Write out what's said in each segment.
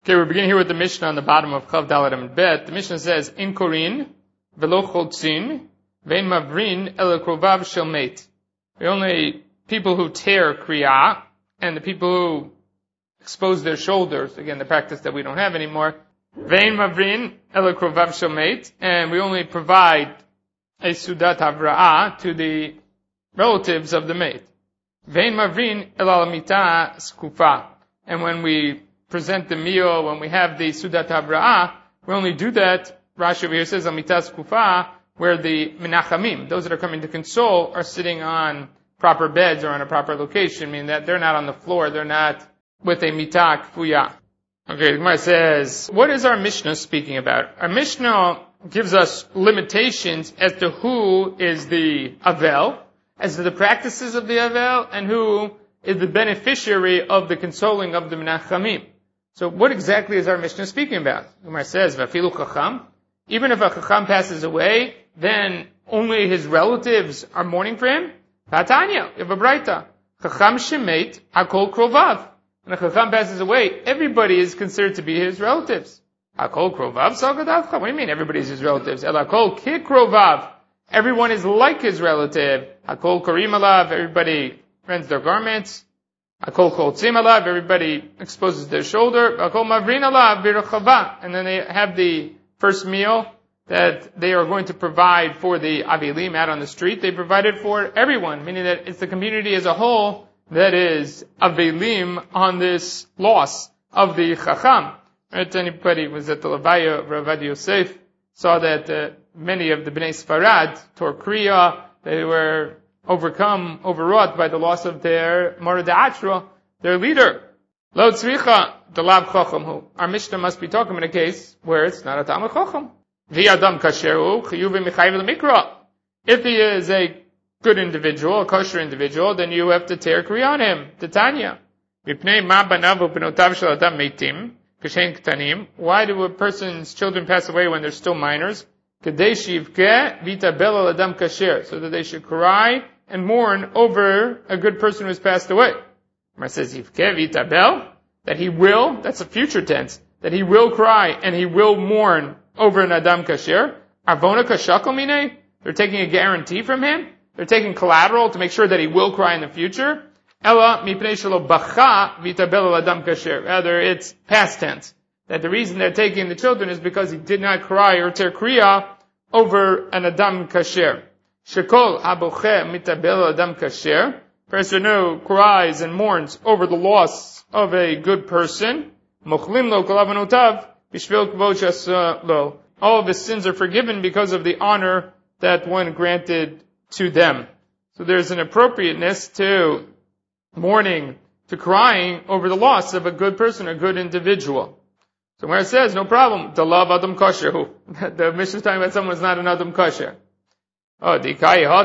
Okay, we're beginning here with the Mishnah on the bottom of Chav Dalet Amud Bet. The Mishnah says, In Korin, velo chotzin, vein mavrin, el krovav shel meit. The only people who tear kriya, and the people who expose their shoulders, again, the practice that we don't have anymore, vein mavrin, el krovav shel meit, and we only provide a sudat havra'ah to the relatives of the meit. Vein mavrin, el alamita skufa. And when we present the meal, when we have the Sudat Havra'ah, we only do that, Rashi over here says, Amitas Kufa, where the Menachamim, those that are coming to console, are sitting on proper beds or on a proper location, meaning that they're not on the floor, they're not with a Mitah Kfuya. Okay, the Gemara says, what is our Mishnah speaking about? Our Mishnah gives us limitations as to who is the Avel, as to the practices of the Avel, and who is the beneficiary of the consoling of the Menachamim. So what exactly is our Mishnah speaking about? Gemara says, Vafilu Chacham. Even if a Chacham passes away, then only his relatives are mourning for him? Tatanya, you have a Braita. Chacham Shemait, Hakol Krovav. When a Chacham passes away, everybody is considered to be his relatives. Hakol Krovav Sagadavcha. What do you mean everybody is his relatives? El Hakol Kik Krovav. Everyone is like his relative. Hakol Karim Alav. Everybody rends their garments. Akol chotzim alav, everybody exposes their shoulder. Akol mavrin alav birachava, and then they have the first meal that they are going to provide for the avilim out on the street. They provide it for everyone, meaning that it's the community as a whole that is avilim on this loss of the chacham. Right? Anybody who was at the Levaya of Rav Adi Yosef saw that many of the Bnei Sfarad tore kriya. They were overwrought by the loss of their Morad Atra, their leader. Lo tzricha, the lab chacham hu. Our Mishnah must be talking in a case where it's not a Talmud chacham. Vi adam kasheru, chiyuv michayiv l'mikra. If he is a good individual, a kosher individual, then you have to tear kriya on him. Titania. Mipnei ma banav u'benotav shel adam meitim, kashen ktanim. Why do a person's children pass away when they're still minors? Kedei shivke vitabel al adam kasher. So that they should cry and mourn over a good person who has passed away. Mar says, Yivke v'tabel, that he will, that's a future tense, that he will cry and he will mourn over an Adam Kasher. Avona kashako mine, they're taking a guarantee from him. They're taking collateral to make sure that he will cry in the future. Ella mipnei shelo bacha v'tabel al Adam Kasher. Rather, it's past tense. That the reason they're taking the children is because he did not cry or tear kriya over an Adam Kasher. Shekol haboche mitabel adam kasher. Person who cries and mourns over the loss of a good person. Mochlim lo kol avanotav bishvil kvod shasa lo. All of his sins are forgiven because of the honor that one granted to them. So there's an appropriateness to mourning, to crying over the loss of a good person, a good individual. So where it says, no problem, the love adam kosher. The Mishnah is talking about someone who's not an adam kosher. Oh, even if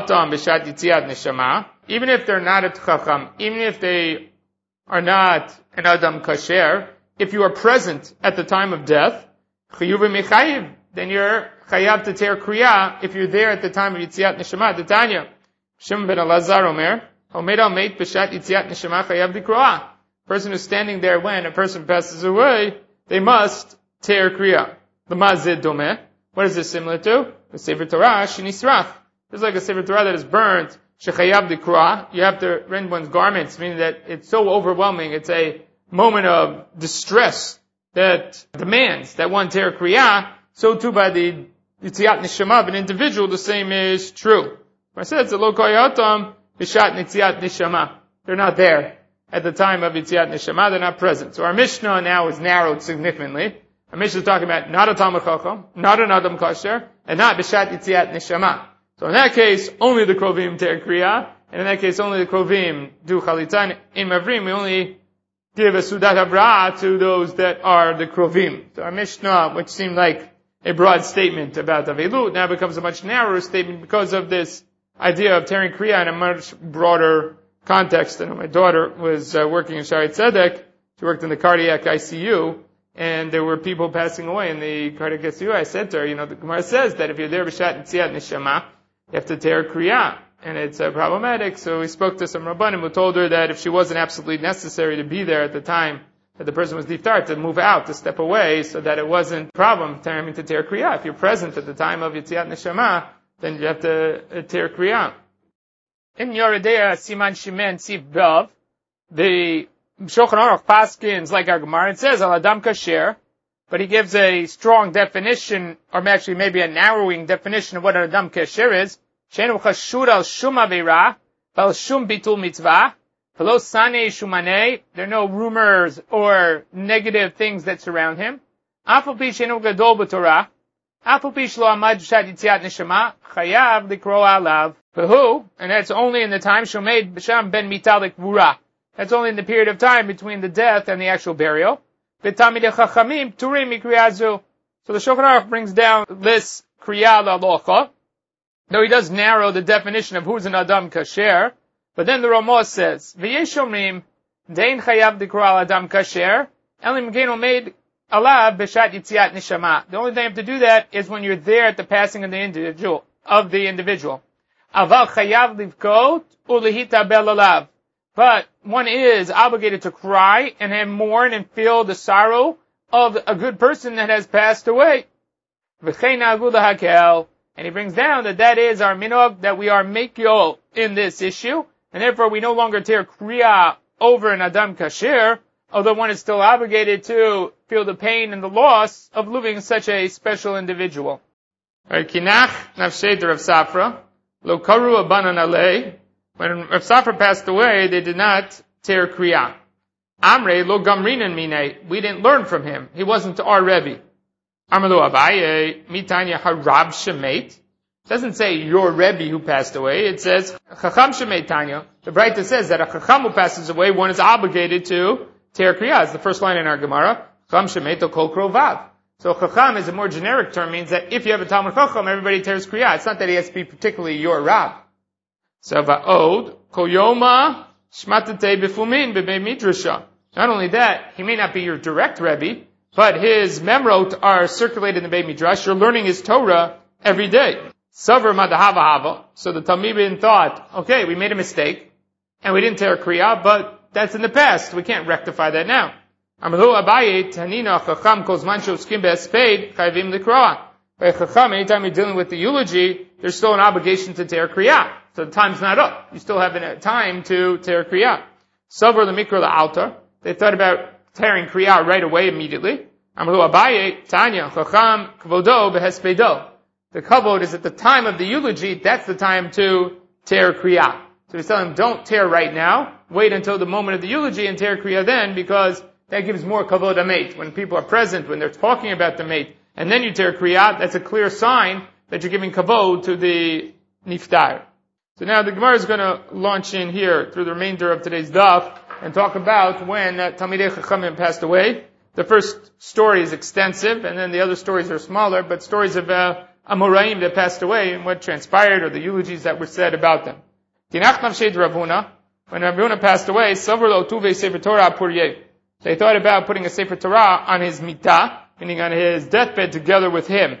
they're not a chacham, even if they are not an adam kasher, if you are present at the time of death, then you're chayav to tear kriya if you're there at the time of yitziat neshama. The Tanya, Shimon ben Elazar Omer, Omer al meit b'shat yitziat neshama chayav dikroah. Person who's standing there when a person passes away, they must tear kriya. The mazid domeh. What is this similar to? The Sefer Torah shenisrach. It's like a Sefer Torah that is burnt, shechayav dikra. You have to rend one's garments, meaning that it's so overwhelming. It's a moment of distress that demands that one tear kriya. So too by the yitziat neshama of an individual, the same is true. I said it's a lo koyatam b'shat yitziat neshama. They're not there at the time of yitziat neshama. They're not present. So our Mishnah now is narrowed significantly. Our Mishnah is talking about not a Talmud chacham, not an adam kasher, and not b'shat yitziat neshama. So in that case, only the Krovim tear kriya, and in that case, only the Krovim do chalitan. In Mavrim, we only give a Sudat Havra'ah to those that are the Krovim. So our Mishnah, which seemed like a broad statement about Avilut, now becomes a much narrower statement because of this idea of tearing kriya in a much broader context. And my daughter was working in Shaarei Tzedek. She worked in the cardiac ICU, and there were people passing away in the cardiac ICU. I said to her, the Gemara says that if you're there b'shat yitziat neshama, you have to tear kriya, and it's problematic. So we spoke to some Rabbanim who told her that if she wasn't absolutely necessary to be there at the time that the person was niftar, to move out, to step away, so that it wasn't a problem tearing to tear kriya. If you're present at the time of Yetziat Neshama, then you have to tear kriya. In Yoreh De'ah, Siman Shimen, Sif B'Av, the Shulchan Aruch paskins like our Gemara. It says Al Adam Kasher, but he gives a strong definition, or actually maybe a narrowing definition of what an Adam Kasher is. She'enu chashur al shum avera, bal shum bitul mitzvah, v'lo sanei shumanei. There are no rumors or negative things that surround him. Afal pi she'enu gadol b'torah, afal pi shlo amad b'shat yitziat neshama, chayav likro alav. Who? And that's only in the time shomed b'sham ben mitalik vura. That's only in the period of time between the death and the actual burial. V'tamidei chachamim turim mikriyazu. So the Shulchan Aruch brings down this kriya l'alocha, though he does narrow the definition of who's an Adam Kasher. But then the Ramah says, V'yesh omrim, dein chayav dikro al Adam Kasher, elim gein omed alav b'shat yitziat neshama. The only thing you have to do that is when you're there at the passing of the individual. Aval chayav livkot ulehita bel alav. But one is obligated to cry and mourn and feel the sorrow of a good person that has passed away. And he brings down that is our minog, that we are mekyol in this issue, and therefore we no longer tear kriya over an Adam Kasher, although one is still obligated to feel the pain and the loss of losing such a special individual. Kinach nafshet Rav Safra, lo karu abanan alei. When Rav Safra passed away, they did not tear kriya. Amrei lo gamrinan minei. We didn't learn from him. He wasn't our Rebbe. Amrlo Abaye mitanya harab shemet. Doesn't say your Rebbe who passed away. It says chacham shemet tanya. The Braita says that a chacham who passes away, one is obligated to tear kriya. It's the first line in our Gemara. Chacham shemet kol krovav. So chacham is a more generic term, means that if you have a Talmud Chacham, everybody tears kriya. It's not that he has to be particularly your Rab. So va'od kol yoma shmatate befumin bebei midrasha. Not only that, he may not be your direct Rebbe, but his memrot are circulated in the Beit Midrash. You're learning his Torah every day. Savar madahava hava. So the Talmidim thought, okay, we made a mistake, and we didn't tear kriya, but that's in the past. We can't rectify that now. Amru Abaye tanina chacham kol zman she'oskim be'esped chayvim likroa. By chacham, anytime you're dealing with the eulogy, there's still an obligation to tear kriya. So the time's not up. You still have time to tear kriya. Savar the mikra altar. They thought about tearing kriya right away, immediately. Amru Abaye, Tanya, Chacham, Kvodo, Behespedo. The kavod is at the time of the eulogy, that's the time to tear kriya. So he's telling him, don't tear right now, wait until the moment of the eulogy and tear kriya then, because that gives more kavod amet. When people are present, when they're talking about the mate, and then you tear kriya, that's a clear sign that you're giving kavod to the niftar. So now the Gemara is going to launch in here through the remainder of today's daf, and talk about when Talmidei Chachamim passed away. The first story is extensive, and then the other stories are smaller, but stories of Amoraim that passed away and what transpired, or the eulogies that were said about them. Tinach nafshed Rav Huna, when Rav Huna passed away, Savar lo tuve Sefer Torah puryeh. They thought about putting a Sefer Torah on his mitah, meaning on his deathbed together with him.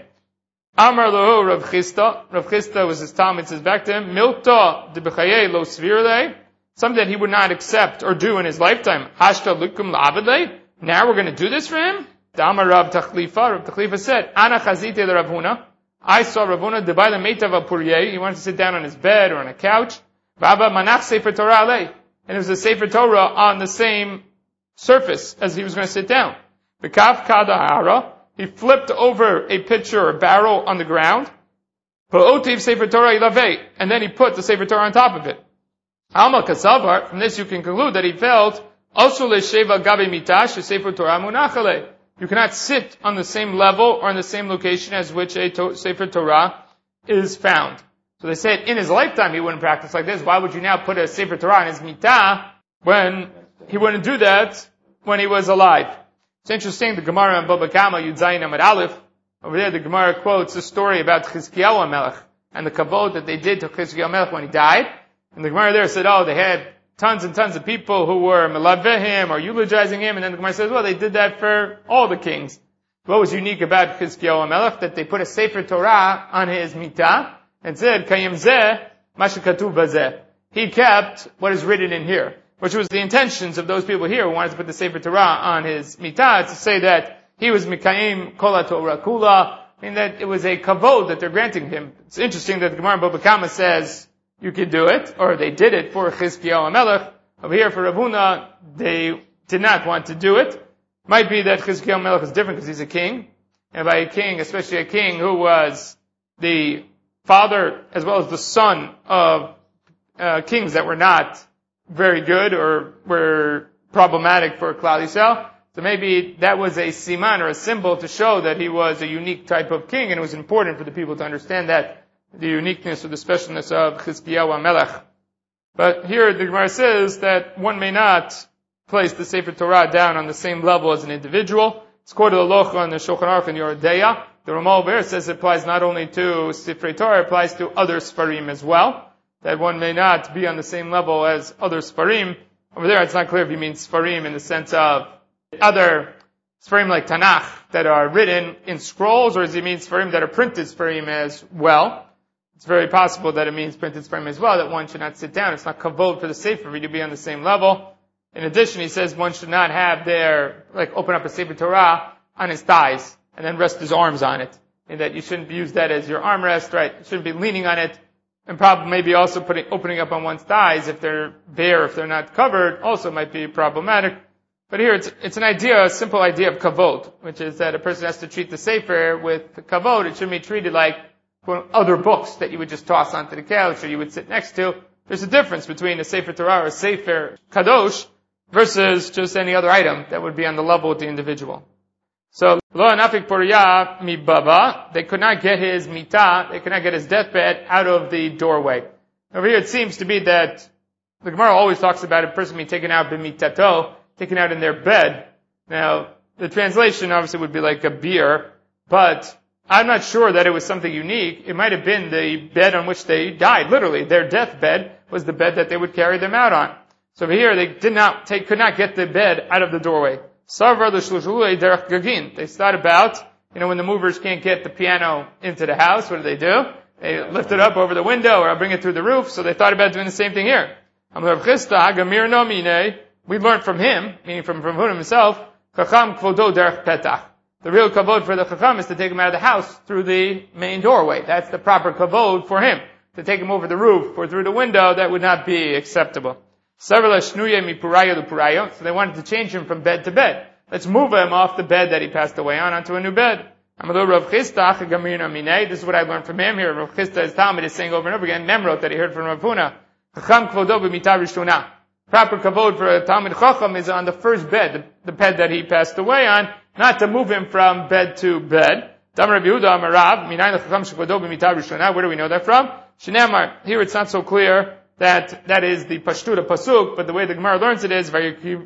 Amar lo Rav Chisda. Rav Chisda was his Talmud, says back to him, Milta de b'chayei lo svirlei. Something that he would not accept or do in his lifetime. Hashta lukum la'avedlei. Now we're going to do this for him? Dama Rav Tachlifa. Rav Tachlifa said, Ana chazite le Rav Huna. I saw Rav Huna debai le'meitav al-puryeh. He wanted to sit down on his bed or on a couch. V'aba manach sefer Torah alei. And there was a sefer Torah on the same surface as he was going to sit down. V'kav kada hara. He flipped over a pitcher or barrel on the ground. V'otiv sefer Torah ilavei. And then he put the sefer Torah on top of it. Alma kasavar, from this you can conclude that he felt, you cannot sit on the same level or in the same location as which a Sefer Torah is found. So they said in his lifetime he wouldn't practice like this. Why would you now put a Sefer Torah on his mitah when he wouldn't do that when he was alive? It's interesting, the Gemara in Baba Kama, Yud Zayin Amud Aleph, over there the Gemara quotes a story about Chizkiyahu HaMelech and the kavod that they did to Chizkiyahu HaMelech when he died. And the Gemara there said, they had tons and tons of people who were melaveh him or eulogizing him. And then the Gemara says, they did that for all the kings. What was unique about Chizkiyahu HaMelech? That they put a Sefer Torah on his mitah and said, Kayim zeh, ma shekatuv bazeh. He kept what is written in here. which was the intentions of those people here who wanted to put the Sefer Torah on his mitah, to say that he was Mikayim Kol HaTorah Kula, meaning that it was a kavod that they're granting him. It's interesting that the Gemara in Baba Kama says you could do it, or they did it for Chizkiyahu HaMelech. Over here for Rav Huna, they did not want to do it. Might be that Chizkiyahu HaMelech is different because he's a king. And by a king, especially a king who was the father as well as the son of kings that were not very good or were problematic for Klal Yisrael. So maybe that was a siman or a symbol to show that he was a unique type of king, and it was important for the people to understand that, the uniqueness or the specialness of Chizkiyahu HaMelech. But here the Gemara says that one may not place the Sefer Torah down on the same level as an individual. It's quoted Alocha in the Shulchan Aruch and Yoreh De'ah. The Ramal Be'er says it applies not only to Sifrei Torah, it applies to other Sfarim as well. That one may not be on the same level as other Sfarim. Over there it's not clear if he means Sfarim in the sense of other Sfarim like Tanakh that are written in scrolls, or does he mean Sfarim that are printed Sfarim as well? It's very possible that it means printed Sfarim as well, that one should not sit down. It's not kavod for the Sefer to be on the same level. In addition, he says one should not have open up a Sefer Torah on his thighs and then rest his arms on it. And that you shouldn't use that as your armrest, right? You shouldn't be leaning on it. And probably maybe also opening up on one's thighs if they're bare, if they're not covered, also might be problematic. But here it's an idea, a simple idea of kavod, which is that a person has to treat the Sefer with kavod. It shouldn't be treated like other books that you would just toss onto the couch or you would sit next to. There's a difference between a Sefer Torah or a Sefer Kadosh versus just any other item that would be on the level with the individual. So, lo anafik poriyah mi baba, they could not get his mitah, they could not get his deathbed out of the doorway. Over here it seems to be that the Gemara always talks about a person being taken out b'mitato, taken out in their bed. Now, the translation obviously would be like a beer, but I'm not sure that it was something unique. It might have been the bed on which they died. Literally, their deathbed was the bed that they would carry them out on. So over here, they could not get the bed out of the doorway. They thought about, when the movers can't get the piano into the house, what do? They lift it up over the window, or I'll bring it through the roof. So they thought about doing the same thing here. We learned from him, meaning from Rav Huna himself, the real kavod for the chacham is to take him out of the house through the main doorway. That's the proper kavod for him. To take him over the roof or through the window, that would not be acceptable. So they wanted to change him from bed to bed. Let's move him off the bed that he passed away on onto a new bed. This is what I learned from him here. Rav Chisda, his Talmud, is saying over and over again, Memrot, that he heard from Rav Huna. Proper kavod for a Talmud Chacham is on the first bed, the bed that he passed away on, not to move him from bed to bed. Where do we know that from? Here it's not so clear that is the Pashtut of Pasuk, but the way the Gemara learns it is,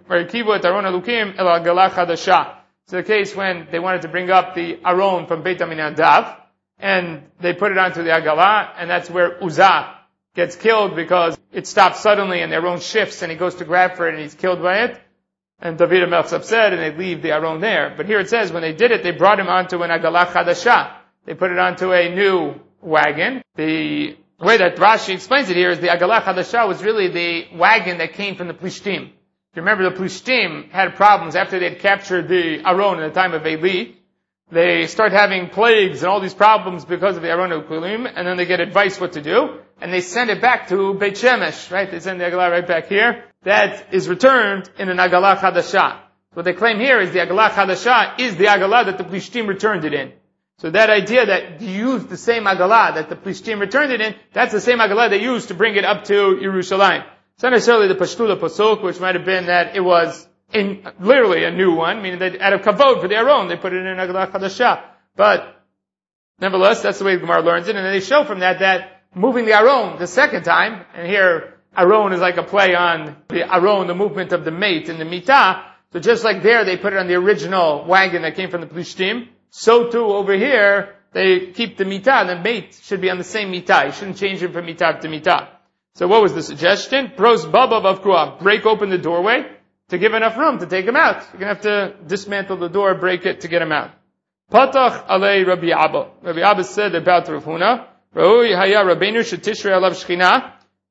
it's the case when they wanted to bring up the Aron from Beit Aminadav, and they put it onto the Agalah, and that's where Uzzah gets killed because it stops suddenly and the Aron shifts and he goes to grab for it and he's killed by it. And David HaMelech's upset and they leave the Aron there. But here it says when they did it, they brought him onto an Agalah Chadashah. They put it onto a new wagon. The way that Rashi explains it here is the Agalah Chadashah was really the wagon that came from the Plishtim. If you remember, the Plishtim had problems after they had captured the Aron in the time of Eli. They start having plagues and all these problems because of the Aron HaKulim, and then they get advice what to do, and they send it back to Beit Shemesh, right? They send the Agalah right back here. That is returned in an Agalah Chadashah. What they claim here is the Agalah Chadashah is the Agalah that the Plishtim returned it in. So that idea that you use the same Agalah that the Plishtim returned it in, that's the same Agalah they used to bring it up to Yerushalayim. It's not necessarily the Pashtut Pasuk, which might have been that it was literally a new one, meaning that out of kavod for the Aron, they put it in Agalah Chadashah. But nevertheless, that's the way the Gemara learns it, and they show from that moving the Aron the second time, and here Aron is like a play on the Aron, the movement of the mate in the mitah. So just like there, they put it on the original wagon that came from the Plishtim, so too over here, they keep the mitah, the mate should be on the same mitah. You shouldn't change it from mitah to mitah. So what was the suggestion? Pros baba vavkruah, break open the doorway to give enough room to take him out. You're going to have to dismantle the door, break it to get him out. Patach alei Rabbi Abba. Rabbi Abba said about Rav Huna, Ra'ui haya Rabbeinu shetishrei alav shchina.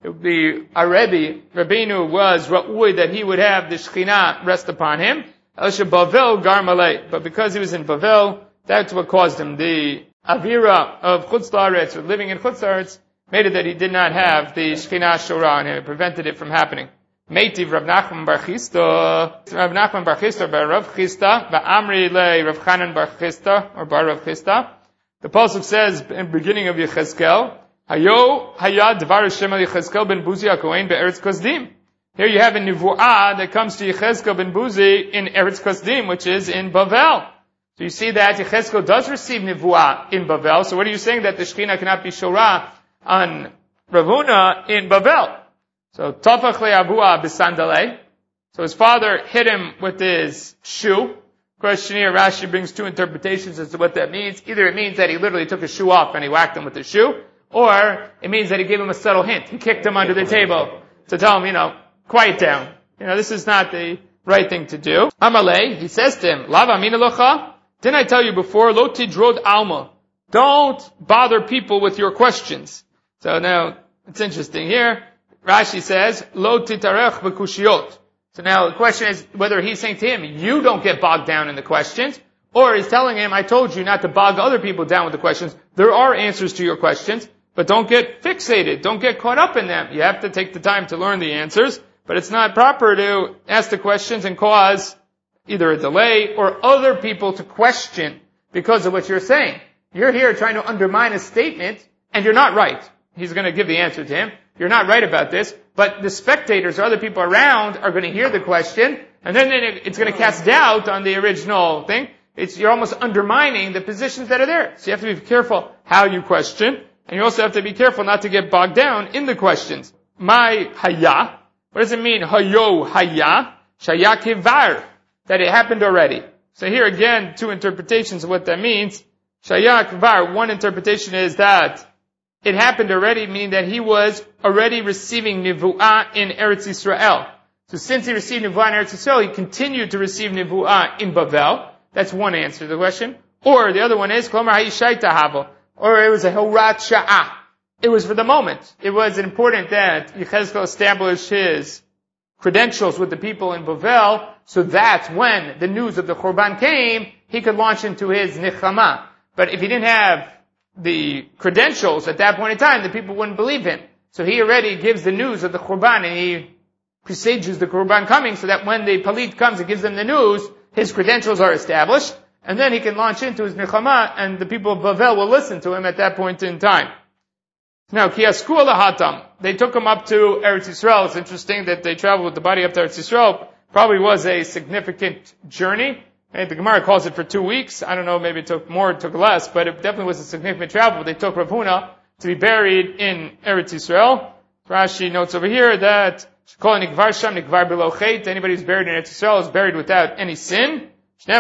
it would be a Rebbe, Rabbeinu was Ra'ui, that he would have the Shekhinah rest upon him. Elsha Bavel Garmalei. But because he was in Bavel, that's what caused him. The Avira of Chutz La'aretz, or living in Chutz La'aretz, made it that he did not have the Shekhinah Shorah on him. It prevented it from happening. Meitiv Rav Nachman Bar Chisda, Rav Nachman Bar Chisda, Bar Rav Chisda, Ba'amri Le Rav Chanan Bar Chisda, or Bar Rav Chisda. The pasuk says in the beginning of Yechezkel, Hayo Hayad Dvar Hashem al Yechezkel ben Buzi HaKohen be'Eretz Kasdim. Here you have a nivu'ah that comes to Yechezkel ben Buzi in Eretz Kasdim, which is in Bavel. So you see that Yechezkel does receive nivu'ah in Bavel. So what are you saying, that the Shekhinah cannot be Shorah on Rav Huna in Bavel? So Tafach le'avua b'sandalei. So his father hit him with his shoe. Question here, Rashi brings two interpretations as to what that means. Either it means that he literally took his shoe off and he whacked him with his shoe, or it means that he gave him a subtle hint. He kicked him under the table to tell him, quiet down. This is not the right thing to do. Amalei, he says to him, Lava mina locha? Didn't I tell you before, lo tidrod alma? Don't bother people with your questions. So now, it's interesting here. Rashi says, lo titarech b'kushiot. So now the question is whether he's saying to him, you don't get bogged down in the questions, or he's telling him, I told you not to bog other people down with the questions. There are answers to your questions, but don't get fixated. Don't get caught up in them. You have to take the time to learn the answers, but it's not proper to ask the questions and cause either a delay or other people to question because of what you're saying. You're here trying to undermine a statement, and you're not right. He's going to give the answer to him. You're not right about this, but the spectators or other people around are going to hear the question, and then it's going to cast doubt on the original thing. You're almost undermining the positions that are there. So you have to be careful how you question, and you also have to be careful not to get bogged down in the questions. My haya, what does it mean? Hayo haya, shaya kivar, that it happened already. So here again, two interpretations of what that means. Shaya kivar, one interpretation is that it happened already, meaning that he was already receiving nivu'ah in Eretz Yisrael. So since he received nivu'ah in Eretz Yisrael, he continued to receive nivu'ah in Bavel. That's one answer to the question. Or the other one is, Klomar ha'ishaita havo. Or it was a horat sha'ah. It was for the moment. It was important that Yechezkel established his credentials with the people in Bavel, so that when the news of the Churban came, he could launch into his nichama. But if he didn't have the credentials at that point in time, the people wouldn't believe him. So he already gives the news of the Churban, and he presages the Churban coming, so that when the Palit comes and gives them the news, his credentials are established, and then he can launch into his Nechama, and the people of Bavel will listen to him at that point in time. Now, Kiyasku alahatam, they took him up to Eretz Yisrael. It's interesting that they traveled with the body up to Eretz Yisrael. Probably was a significant journey. And the Gemara calls it for 2 weeks. I don't know, maybe it took more, it took less, but it definitely was a significant travel. They took Rav Huna to be buried in Eretz Yisrael. Rashi notes over here that anybody who's buried in Eretz Yisrael is buried without any sin. So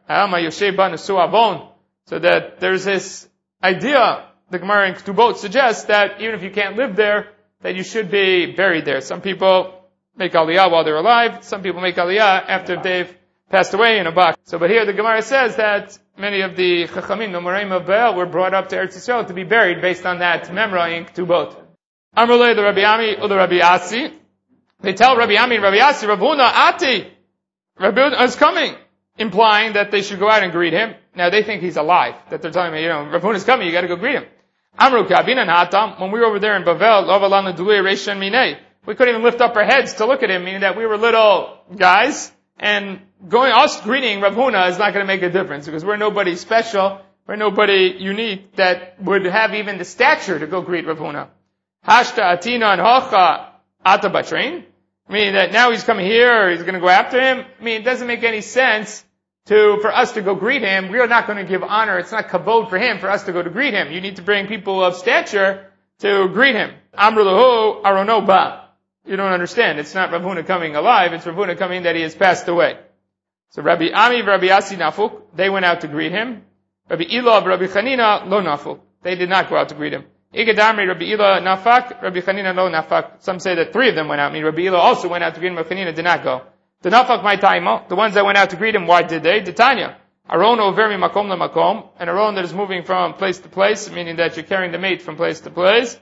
that there's this idea, the Gemara in Ketubot suggests that even if you can't live there, that you should be buried there. Some people make aliyah while they're alive. Some people make aliyah after they've passed away in a box. So, but here the Gemara says that many of the Chachamim, the Moraim of Baal, were brought up to Eretz Yisrael to be buried based on that memra in Ketubot. Amrullah, the Rabbi Ami, or the Rabbi Asi. They tell Rabbi Ami and Rabbi Asi, Rav Huna Ati, Rabbi Huna is coming, implying that they should go out and greet him. Now they think he's alive, that they're telling me, Rav Huna is coming, you gotta go greet him. Amru Kabinan Hatam, when we were over there in Bavel, Lovalana Dulei Reishan Minei, we couldn't even lift up our heads to look at him, meaning that we were little guys, and us greeting Rav Huna is not going to make a difference, because we're nobody special, we're nobody unique that would have even the stature to go greet Rav Huna. Hashta Atina and Hocha Ata Batrein, meaning that now he's coming here, or he's going to go after him. I mean, it doesn't make any sense for us to go greet him. We are not going to give honor. It's not kavod for him for us to go to greet him. You need to bring people of stature to greet him. Amru lahu arono ba. You don't understand. It's not Rav Huna coming alive. It's Rav Huna coming that he has passed away. So Rabbi Ami and Rabbi Asi nafuk, they went out to greet him. Rabbi Ila and Rabbi Chanina lo nafuk. They did not go out to greet him. Igadamri, Rabbi Ila nafak, Rabbi Chanina lo nafak. Some say that 3 of them went out. I mean, Rabbi Ila also went out to greet him, Rabbi Chanina did not go. The nafak my taimo, the ones that went out to greet him, why did they? Titania. Aron over mi makom la makom, an aron that is moving from place to place, meaning that you're carrying the mate from place to place.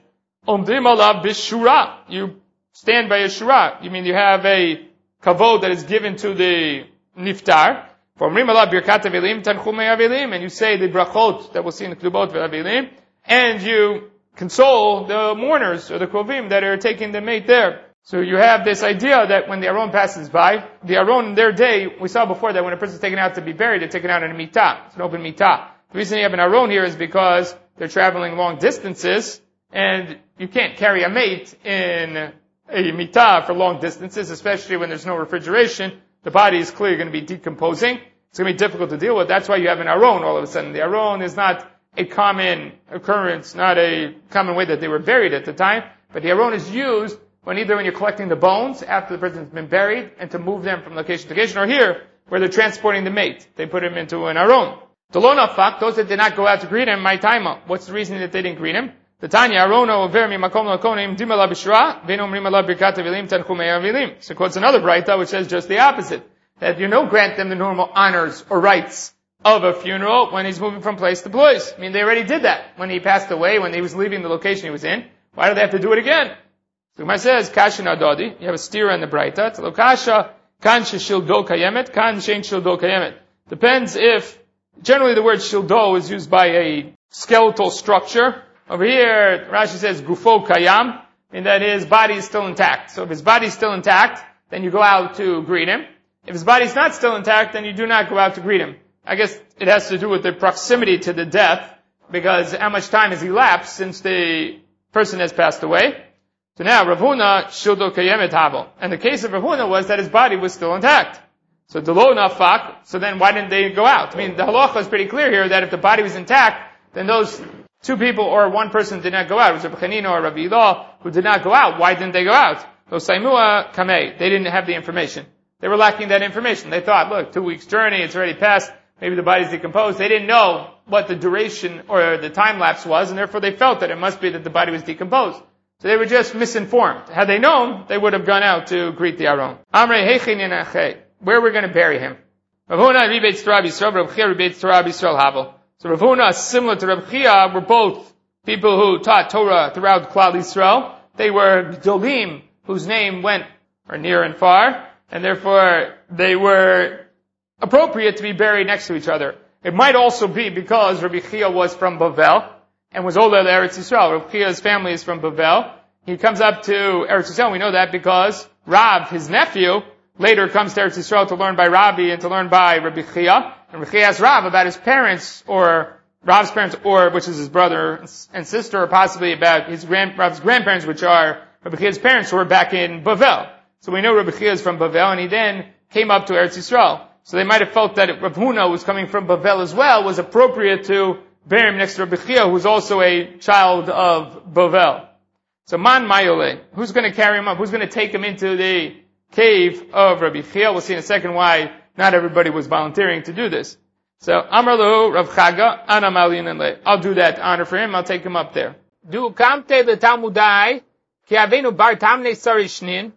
Omdim alav bishura. You stand by a shura. You mean you have a kavod that is given to the niftar. Omdim alav birkat avelim tanchumei avelim. And you say the brachot that we'll see in the klubot ve'avelim. And you console the mourners or the krovim that are taking the mate there. So you have this idea that when the Aron passes by, the Aron in their day, we saw before that when a person is taken out to be buried, they're taken out in a mitah. It's an open mitah. The reason you have an Aron here is because they're traveling long distances, and you can't carry a mate in a mitah for long distances, especially when there's no refrigeration. The body is clearly going to be decomposing. It's going to be difficult to deal with. That's why you have an Aron all of a sudden. The Aron is not a common occurrence, not a common way that they were buried at the time, but the Aron is used when you're collecting the bones after the person's been buried and to move them from location to location, or here, where they're transporting the mate. They put him into an Aron. The Lona Fak, those that did not go out to greet him, my time. What's the reason that they didn't greet him? The Tanya, Arono, over mi makom lakonim, dimala bishra, venomrim ala birkat avilim, tanchumei avilim. So quotes another Braita, which says just the opposite. That you don't grant them the normal honors or rights of a funeral when he's moving from place to place. I mean, they already did that when he passed away, when he was leaving the location he was in. Why do they have to do it again? So Gemara says, Kasha Nadodi, you have a steer in the Braita. Telo Kasha, kan shildo kayemet, kan shein shildo kayemet. Depends if, generally the word shildo is used by a skeletal structure. Over here, Rashi says, gufo kayam, and that his body is still intact. So if his body is still intact, then you go out to greet him. If his body is not still intact, then you do not go out to greet him. I guess it has to do with the proximity to the death, because how much time has elapsed since the person has passed away. So now, Rav Huna, shildo kayemet havo. And the case of Rav Huna was that his body was still intact. So, delo nafak, so then why didn't they go out? I mean, the halacha is pretty clear here that if the body was intact, then those two people or one person did not go out. It was Rabbi Chanina or Rabbi Ilah who did not go out. Why didn't they go out? So, saimua kamei. They didn't have the information. They were lacking that information. They thought, look, 2 weeks journey, it's already passed, maybe the body's decomposed. They didn't know what the duration or the time lapse was, and therefore they felt that it must be that the body was decomposed. So they were just misinformed. Had they known, they would have gone out to greet the Aron. Amrei heichin yenachei. Where we're going to bury him. Rav Huna, Ribeit Torah B'Yisrael, Rav Chia, Ribeit Torah B'Yisrael Havel. So Rav Huna, similar to Rav Chia, were both people who taught Torah throughout Klal Yisrael. They were Gdolim, whose name went near and far, and therefore they were appropriate to be buried next to each other. It might also be because Rabbi Chia was from Bavel, and was older to Eretz Yisrael. Rabbi Chia's family is from Bavel. He comes up to Eretz Yisrael. We know that because Rav, his nephew, later comes to Eretz Yisrael to learn by Rabbi and to learn by Rabbi Chia. And Rabbi Chia asks Rav about his parents, or Rav's parents, or which is his brother and sister, or possibly about Rav's grandparents, which are Rabbi Chia's parents, who were back in Bavel. So we know Rabbi Chia is from Bavel, and he then came up to Eretz Yisrael. So they might have felt that Rav Huna, who was coming from Bavel as well, was appropriate to bury him next to Rabbi Chia, who was also a child of Bavel. So Man Mayole, who's going to carry him up? Who's going to take him into the cave of Rabbi Chia? We'll see in a second why not everybody was volunteering to do this. So Amar Lahu Rav Chaga, Ana Malin and Le. I'll do that honor for him. I'll take him up there. Du kamte le Talmudai, ki avenu bar tamne sarishnin.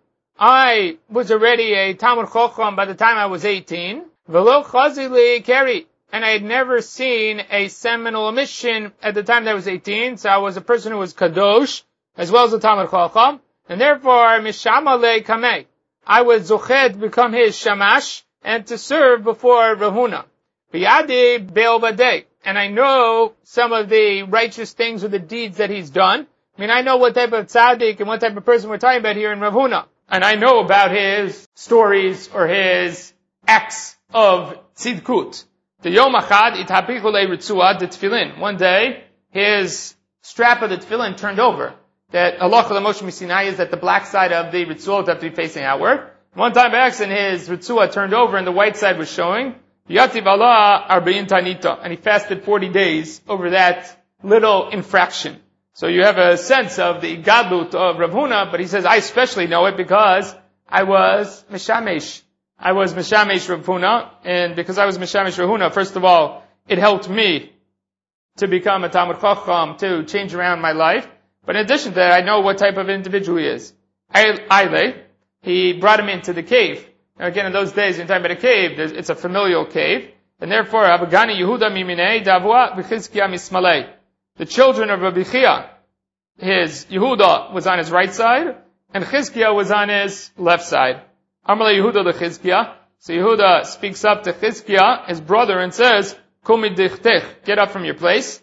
I was already a Talmud Chacham by the time I was 18. Velo chazili keri. And I had never seen a seminal emission at the time that I was 18, so I was a person who was kadosh, as well as a Talmud Chacham, and therefore, mishama le kamei. I was zochet to become his shamash, and to serve before Rav Huna. Biyadi be'el badei. And I know some of the righteous things or the deeds that he's done. I mean, I know what type of tzaddik and what type of person we're talking about here in Rav Huna. And I know about his stories or his acts of tzidkut. The Yom Achad ithapichu le'ritzua de tefillin. One day, his strap of the tefillin turned over. That halacha l'Moshe Misinai is that the black side of the ritzua have to be facing outward. One time by accident, his ritzua turned over and the white side was showing. Yativ Allah arba'in tanita, and he fasted 40 days over that little infraction. So you have a sense of the gadlut of Rav Huna, but he says, I especially know it because I was mishamesh. I was mishamesh Rav Huna, and because I was mishamesh Rav Huna, first of all, it helped me to become a Talmud Chacham, to change around my life. But in addition to that, I know what type of individual he is. Aile, he brought him into the cave. Now again, in those days, when you're talking about a cave, it's a familial cave. And therefore, Abagani Yehuda Miminei Davua V'chizkiya Mismalei. The children of Rabbi Chia, his Yehuda was on his right side, and Chizkiah was on his left side. Amalei Yehuda the Chizkiah. So Yehuda speaks up to Chizkiah, his brother, and says, Kumi dichtech, get up from your place.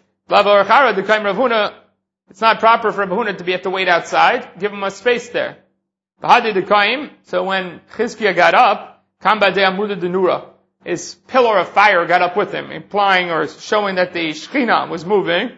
It's not proper for Rav Huna to have to wait outside. Give him a space there. So when Chizkiah got up, his pillar of fire got up with him, implying or showing that the Shekhinah was moving.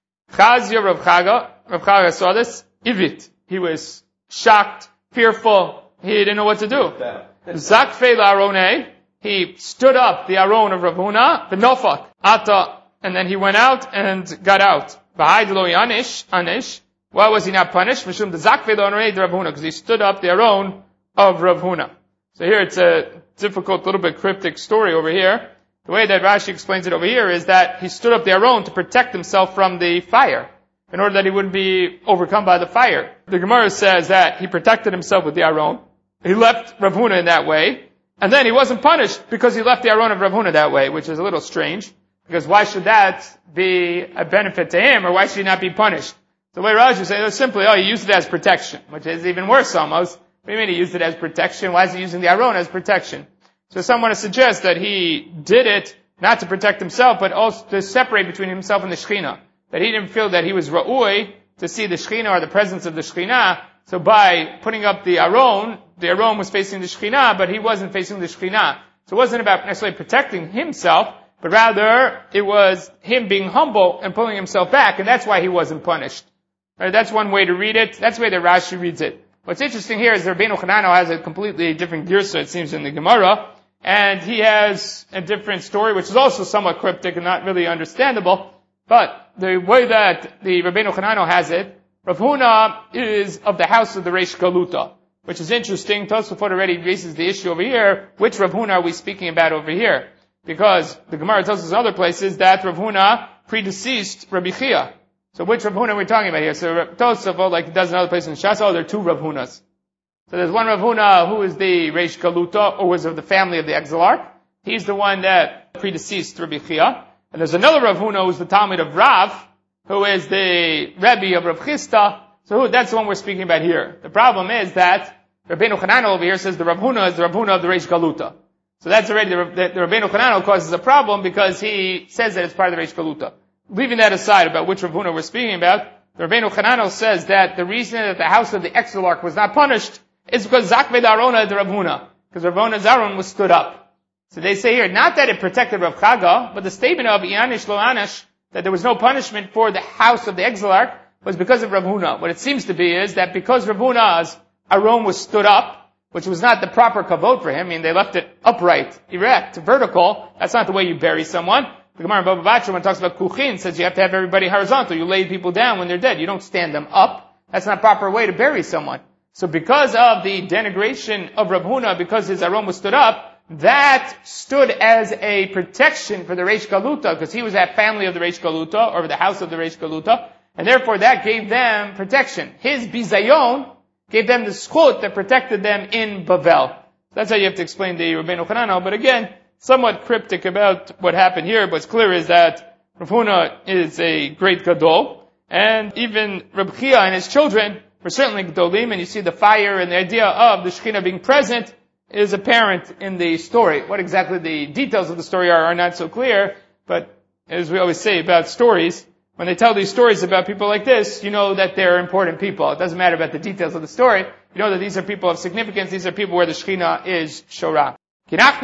Chazia Rav Chaga saw this. Ivit. He was shocked, fearful. He didn't know what to do. Zakfei la'aronei. He stood up the aron of Rav Huna, v'nofak, ata, and then he went out and got out. V'haid lo anish. Why was he not punished? Mishum the zakfei la'aronei de Rav Huna, because he stood up the aron of Rav Huna. So here it's a difficult, little bit cryptic story over here. The way that Rashi explains it over here is that he stood up the aron to protect himself from the fire, in order that he wouldn't be overcome by the fire. The Gemara says that he protected himself with the aron. He left Rav Huna in that way, and then he wasn't punished because he left the aron of Rav Huna that way, which is a little strange, because why should that be a benefit to him, or why should he not be punished? The way Rashi says, simply, he used it as protection, which is even worse almost. What do you mean he used it as protection? Why is he using the aron as protection? So someone suggests that he did it not to protect himself, but also to separate between himself and the Shekhinah. That he didn't feel that he was ra'ui to see the Shekhinah or the presence of the Shekhinah. So by putting up the aron was facing the Shekhinah, but he wasn't facing the Shekhinah. So it wasn't about necessarily protecting himself, but rather it was him being humble and pulling himself back, and that's why he wasn't punished. Right, that's one way to read it. That's the way that Rashi reads it. What's interesting here is that Rabbeinu Chananel has a completely different girsa, it seems, in the Gemara, and he has a different story, which is also somewhat cryptic and not really understandable. But the way that the Rabbeinu Chananel has it, Rav Huna is of the house of the Reish Galuta, which is interesting. Tosafot already raises the issue over here. Which Rav Huna are we speaking about over here? Because the Gemara tells us in other places that Rav Huna predeceased Rabbi Chia. So which Rav Huna are we talking about here? So Tosafot, like it does in other places in Shas, there are two Rav Hunas. So there's one Rav Huna who is the Reish Galuta, or was of the family of the Exilarch. He's the one that predeceased Rabbi Chia. And there's another Rav Huna who's the Talmud of Rav, who is the Rebbe of Rav Chisda. So that's the one we're speaking about here. The problem is that Rabbeinu Chananel over here says the Rav Huna is the Rav Huna of the Reish Galuta. So that's already, the Rabbeinu Chananel causes a problem because he says that it's part of the Reish Galuta. Leaving that aside about which Rav Huna we're speaking about, the Rabbeinu Chananel says that the reason that the house of the Exilarch was not punished is because Zakved Arona the Rav Huna. Because Rav Huna's aron was stood up. So they say here, not that it protected Rav Chaga, but the statement of Ianish lo anish, that there was no punishment for the house of the Exilarch, was because of Rav Huna. What it seems to be is that because Rav Huna's aron was stood up, which was not the proper kavod for him, I mean they left it upright, erect, vertical, that's not the way you bury someone. The Gemara in Baba Batra, when it talks about kuchin, says you have to have everybody horizontal. You lay people down when they're dead. You don't stand them up. That's not a proper way to bury someone. So because of the denigration of Rav Huna, because his aron was stood up, that stood as a protection for the Reish Galuta, because he was that family of the Reish Galuta, or the house of the Reish Galuta, and therefore that gave them protection. His bizayon gave them the schut that protected them in Bavel. That's how you have to explain the Rabbeinu Chananel, but again, somewhat cryptic about what happened here, but what's clear is that Rav Huna is a great gadol, and even Reb Chia and his children were certainly gadolim, and you see the fire and the idea of the Shekhinah being present is apparent in the story. What exactly the details of the story are not so clear, but as we always say about stories, when they tell these stories about people like this, you know that they're important people. It doesn't matter about the details of the story. You know that these are people of significance. These are people where the Shekhinah is Shorah. When Rav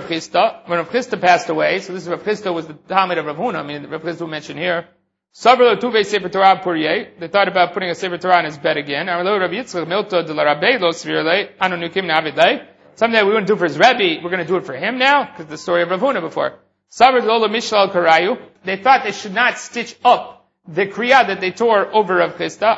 Chisda passed away, so this is Rav Chisda was the Talmud of Rav Huna, I mean Rav Chisda mentioned here. They thought about putting a Sefer Torah on his bed again. Something that we wouldn't do for his Rebbe, we're going to do it for him now, because the story of Rav Huna before. They thought they should not stitch up the Kriya that they tore over Rav Chisda.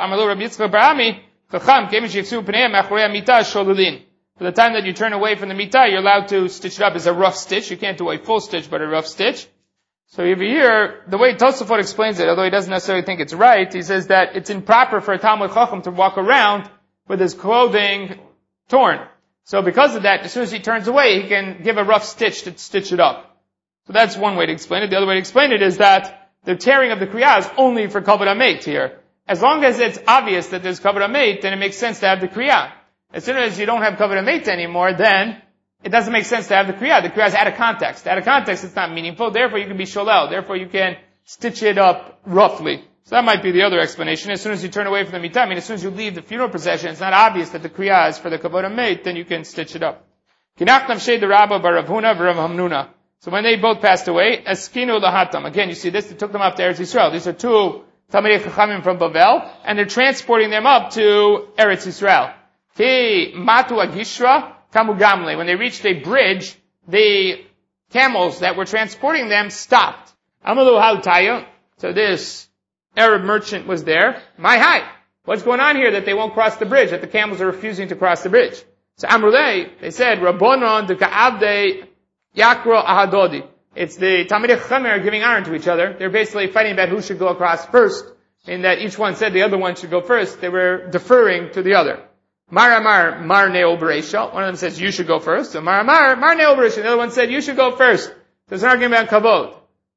For the time that you turn away from the mitah, you're allowed to stitch it up as a rough stitch. You can't do a full stitch, but a rough stitch. So over here, the way Tosafot explains it, although he doesn't necessarily think it's right, he says that it's improper for a Talmud Chacham to walk around with his clothing torn. So because of that, as soon as he turns away, he can give a rough stitch to stitch it up. So that's one way to explain it. The other way to explain it is that the tearing of the Kriya is only for Kavod HaMeit here. as long as it's obvious that there's kavod hamet, then it makes sense to have the kriya. As soon as you don't have kavod hamet anymore, then it doesn't make sense to have the kriya. The kriya is out of context. Out of context, it's not meaningful. Therefore, you can be sholel. Therefore, you can stitch it up roughly. So that might be the other explanation. As soon as you turn away from the mitah, as soon as you leave the funeral procession, it's not obvious that the kriya is for the kavod hamet, then you can stitch it up. Kinach nafshei the Rabba bar Rav Huna v'Rav Hamnuna. So when they both passed away, eskinu lahatam. Again, you see this, they took them up to Eretz Yisrael. These are two Talmidei Chachamim from Bavel, and they're transporting them up to Eretz Yisrael. Ki matu agishra kamu gamle. When they reached a bridge, the camels that were transporting them stopped. Amalu hautaya. So this Arab merchant was there. My hi. What's going on here that they won't cross the bridge, that the camels are refusing to cross the bridge? So Amrulei, they said, Rabbonon de ka'avde yakro ahadodi. It's the Talmidei Chachamim are giving iron to each other. They're basically fighting about who should go across first, in that each one said the other one should go first. They were deferring to the other. Mar Amar Mar Neo Bereisha. One of them says, you should go first. So Mar Amar Mar Neo Bereisha. The other one said, you should go first. There's an argument about kavod.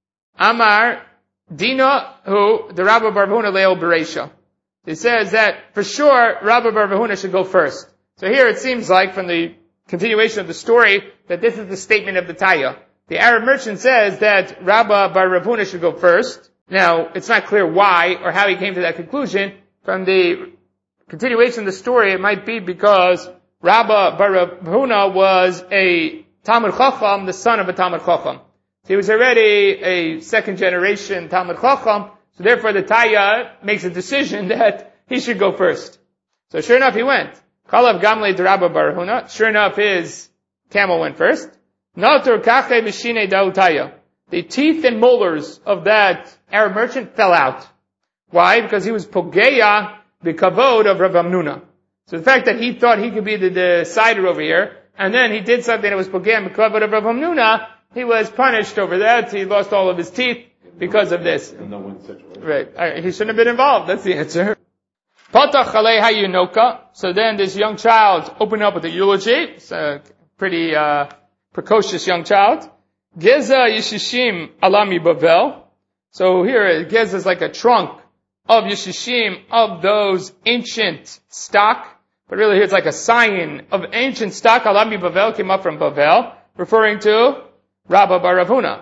Amar Dina who the Rabba bar Huna Leo Bereisha. It says that for sure Rabba bar Huna should go first. So here it seems like from the continuation of the story that this is the statement of the Taya. The Arab merchant says that Rabba bar Rav Huna should go first. Now, it's not clear why or how he came to that conclusion. From the continuation of the story, it might be because Rabba bar Rav Huna was a Talmud Chacham, the son of a Talmud Chacham. So he was already a second generation Talmud Chacham, so therefore the Taya makes a decision that he should go first. So sure enough, he went. Chalav Gamle de Rabba bar Huna. Sure enough, his camel went first. Natur kache b'shine dautaya. The teeth and molars of that Arab merchant fell out. Why? Because he was pogeya b'kavod of Rav Hamnuna. So the fact that he thought he could be the decider over here, and then he did something that was pogeya b'kavod of Rav Hamnuna, he was punished over that. He lost all of his teeth because of this. Right. He shouldn't have been involved. That's the answer. Patach aleha yunoka. So then this young child opened up with a eulogy. It's a pretty precocious young child. Geza Yeshishim Alami Bavel. So here, Geza is like a trunk of Yeshishim, of those ancient stock. But really here it's like a sign of ancient stock. Alami Bavel came up from Bavel, referring to Rabba bar Rav Huna.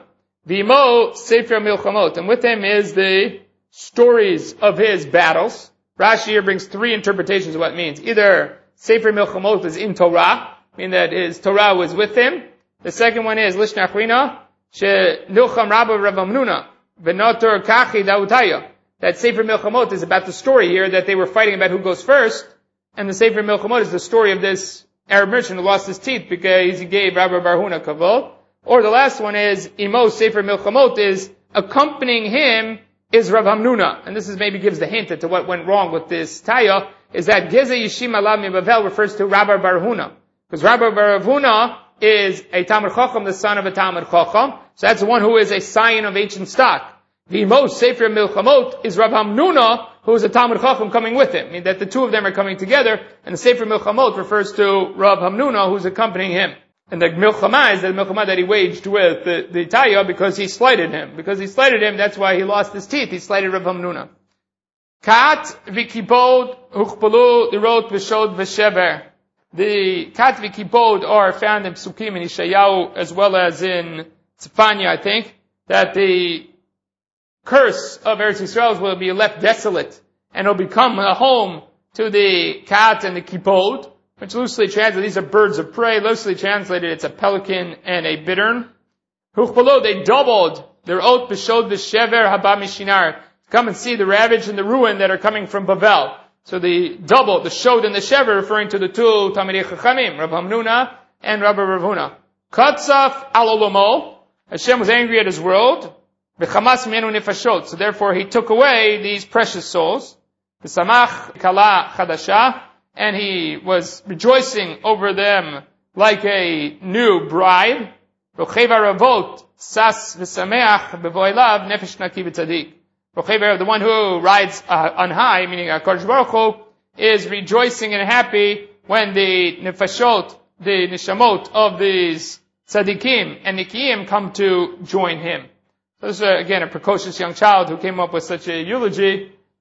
Vimo Sefer Milchamot. And with him is the stories of his battles. Rashi here brings three interpretations of what it means. Either Sefer Milchamot is in Torah, meaning that his Torah was with him. The second one is Lishna Achrina, She Nilcham Rabba Rav Hamnuna, V'notor Kachi Dautaya. That Sefer Milchamot is about the story here that they were fighting about who goes first, and the Sefer Milchamot is the story of this Arab merchant who lost his teeth because he gave Rabba bar Huna kavod. Or the last one is Imo Sefer Milchamot is accompanying him is Rav Hamnuna. And this is maybe gives the hint to what went wrong with this Taya, is that Geza Yishim Alav Mibavel refers to Rabba bar Huna. Because Rabba bar Huna is a Talmud Chacham, the son of a Talmud Chacham. So that's the one who is a scion of ancient stock. The most Sefer Milchamot is Rav Hamnuna, who is a Talmud Chacham coming with him. I mean that the two of them are coming together, and the Sefer Milchamot refers to Rav Hamnuna, who's accompanying him. And the Milchamah is the Milchamah that he waged with the Taya because he slighted him. Because he slighted him, that's why he lost his teeth. He slighted Rav Hamnuna. Kat v'kipod uchpalu lirot v'shod v'shever. The Kat v'kipod are found in Psukim and Yeshayahu as well as in Tzefanya, I think, that the curse of Eretz Yisrael will be left desolate and it'll become a home to the Kat and the Kipod, which loosely translated, these are birds of prey. Loosely translated, it's a pelican and a bittern. Huchpalo, they doubled their oath b'shod v'shever haba mishinar. Come and see the ravage and the ruin that are coming from Bavel. So the double, the shod and the shever, referring to the two Talmidei Chachamim, Rav Hamnuna and Rabba Rav Huna. Katzaf al olamo. Hashem was angry at his world. V'chamas menu nefashot. So therefore he took away these precious souls. V'samach kala chadasha. And he was rejoicing over them like a new bride. Rocheva ravot sas v'sameach bevoilav nefesh naki v'tzadik. Rocheva, the one who rides on high, meaning HaKadosh Baruch Hu, is rejoicing and happy when the nefashot, the neshamot of these tzadikim and nikiim come to join him. So this is again a precocious young child who came up with such a eulogy.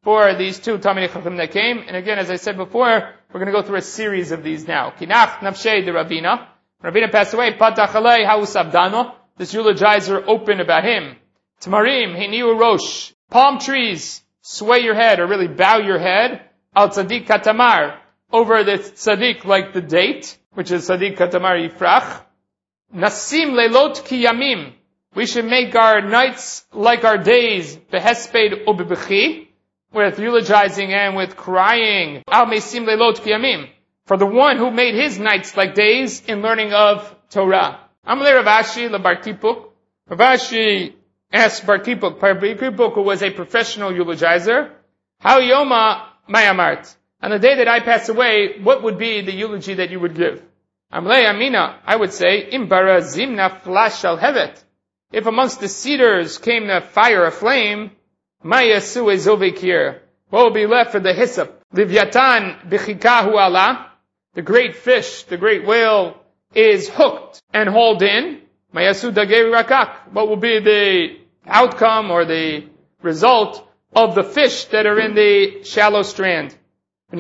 for these two Talmidei Chacham that came. And again, as I said before, we're going to go through a series of these now. Kinach nafshei de Ravina. Ravina passed away. Patach alei haus abdano. This eulogizer opened about him. Tamarim hiniu rosh. Palm trees, sway your head, or really bow your head. Al tzaddik katamar. Over the tzaddik like the date, which is tzaddik katamar yifrach. Nasim leilot ki yamim. We should make our nights like our days. Behesped ubebechi. With eulogizing and with crying. Al mesim leilot ki yamim. For the one who made his nights like days in learning of Torah. Amalei Rav Ashi leBar Kipuk. Rav Ashi asked Bar Kipuk, Bar Kipuk, who was a professional eulogizer, How Yoma Mayamart. On the day that I pass away, what would be the eulogy that you would give? Amalei Amina, I would say, Im bara zimna flash al hevet. If amongst the cedars came a fire, a flame, Mayasu ezovekir. What will be left for the hyssop? Livyatan bichikahu Allah. The great fish, the great whale, is hooked and hauled in. Mayasu dagei rakak. What will be the outcome or the result of the fish that are in the shallow strand? In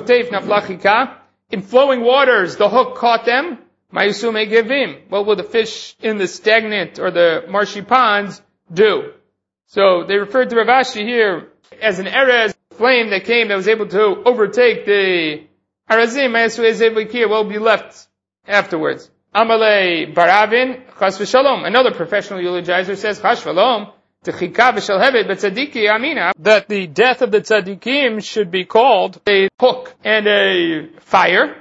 flowing waters, the hook caught them. Mayasu megevim. What will the fish in the stagnant or the marshy ponds do? So they referred to Rav Ashi here as an erez flame that came that was able to overtake the Arazim. What will be left afterwards? Amalei Baravin Chas v'Shalom. Another professional eulogizer says Chas v'Shalom Techika v'Shel Hevet b'Tzadiki Amina, that the death of the tzaddikim should be called a hook and a fire.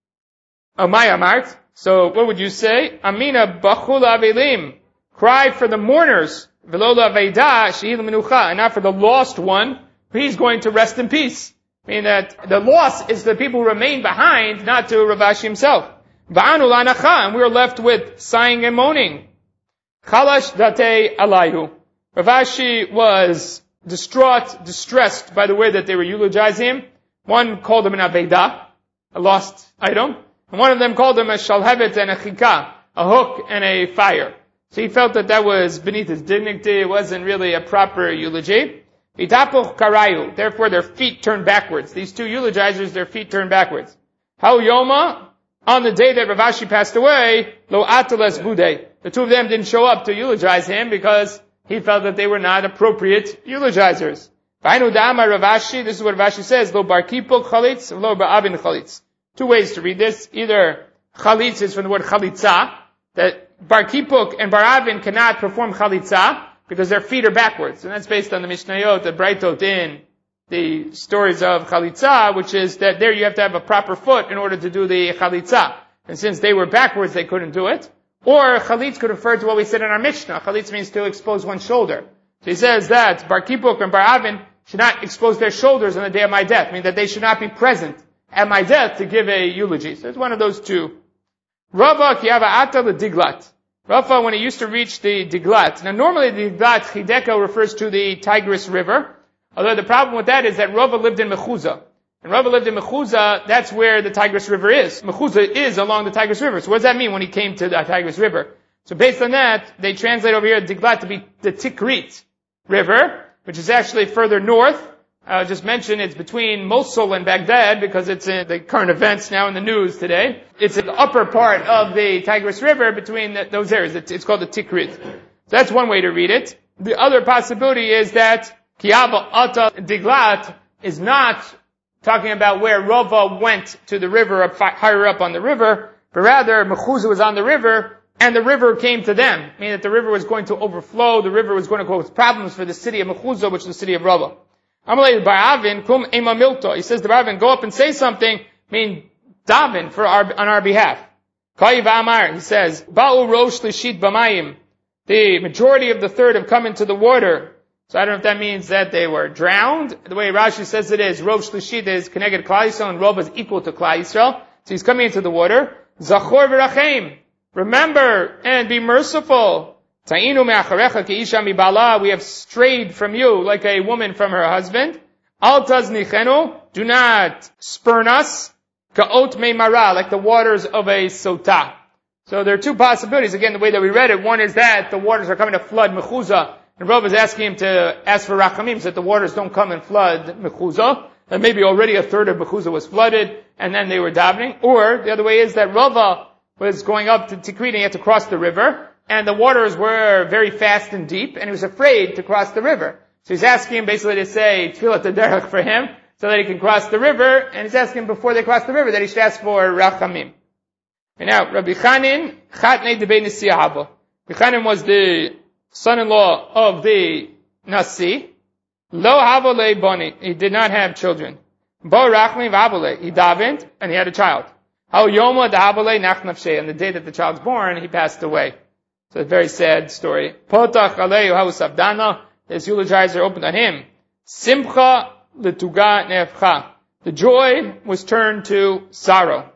Amayamart. So what would you say? Amina b'Chul Avelim. Cry for the mourners. V'lo la'Aveidah she'il menucha, and not for the lost one. He's going to rest in peace. Meaning that the loss is the people who remain behind, not to Rav Ashi himself. Va'anu la'anacha, and we are left with sighing and moaning. Chalash date alayhu. Rav Ashi was distraught, distressed by the way that they were eulogizing him. One called him an aveidah, a lost item, and one of them called him a shalhevet and a chika, a hook and a fire. So he felt that that was beneath his dignity. It wasn't really a proper eulogy. Itapuch karayu. Therefore, their feet turned backwards. These two eulogizers, their feet turned backwards. How yoma? On the day that Rav Ashi passed away, lo ateles bude. The two of them didn't show up to eulogize him because he felt that they were not appropriate eulogizers. V'ainu da'amar Rav Ashi. This is what Rav Ashi says. Lo bar kipuk chalitz, lo ba'avin chalitz. Two ways to read this. Either chalitz is from the word chalitza, that Bar Kipuk and Bar Avin cannot perform chalitza because their feet are backwards. And that's based on the Mishnayot, the Braitot in the stories of chalitza, which is that there you have to have a proper foot in order to do the chalitza. And since they were backwards, they couldn't do it. Or chalitz could refer to what we said in our Mishnah. Chalitz means to expose one's shoulder. So he says that Bar Kipuk and Bar Avin should not expose their shoulders on the day of my death, meaning that they should not be present at my death to give a eulogy. So it's one of those two. Rava Kiava Ata the Diglat. Rava, when he used to reach the Diglat. Now normally the Diglat Chideka refers to the Tigris River. Although the problem with that is that Rava lived in Mechuzah. And Rava lived in Mechuzah, that's where the Tigris River is. Mechuzah is along the Tigris River. So what does that mean when he came to the Tigris River? So based on that, they translate over here Diglat to be the Tikrit River, which is actually further north. I just mentioned it's between Mosul and Baghdad because it's in the current events now in the news today. It's in the upper part of the Tigris River between those areas. It's called the Tikrit. So that's one way to read it. The other possibility is that Kiava Ata Diglat is not talking about where Rava went to the river higher up on the river, but rather Mechuzah was on the river and the river came to them, meaning that the river was going to overflow, the river was going to cause problems for the city of Mechuzah, which is the city of Rava. Amalei Ba'avin kum ema milto. He says to Ba'avin, go up and say something, mean daven on our behalf. Ka'iv Amar, he says, Ba'u rosh lishit b'mayim. The majority of the third have come into the water. So I don't know if that means that they were drowned. The way Rashi says it is, rosh lishit is connected to Klal Yisrael, and Rov is equal to Klal Yisrael. So he's coming into the water. Zachor v'rachem. Remember and be merciful. Ta'inu me'acharecha ke'isha mibala. We have strayed from you like a woman from her husband. Al taznichenu. Do not spurn us. Ka'ot me'mara. Like the waters of a sota. So there are two possibilities. Again, the way that we read it. One is that the waters are coming to flood Mechuzah And Rav is asking him to ask for rachamim so that the waters don't come and flood Mechuzah. And maybe already a third of Mechuzah was flooded, and then they were davening. Or the other way is that Rava was going up to Tikrit and he had to cross the river, and the waters were very fast and deep, and he was afraid to cross the river. So he's asking him basically to say Tfilat Derech for him, so that he can cross the river, and he's asking him before they cross the river that he should ask for rachamim. And now, Rabbi Chanin, Chatnei Debei Nasi Haba. Rabbi Chanin was the son-in-law of the Nasi. Lo Havole Boni. He did not have children. Bo Rachmi Vavole. He davened, and he had a child. How Yoma Dahavole Nach Nafshe. And the day that the child's born, he passed away. So a very sad story. Potach Aleyu Haus Abdana. His eulogizer opened on him. Simcha Letuga Nefcha. The joy was turned to sorrow.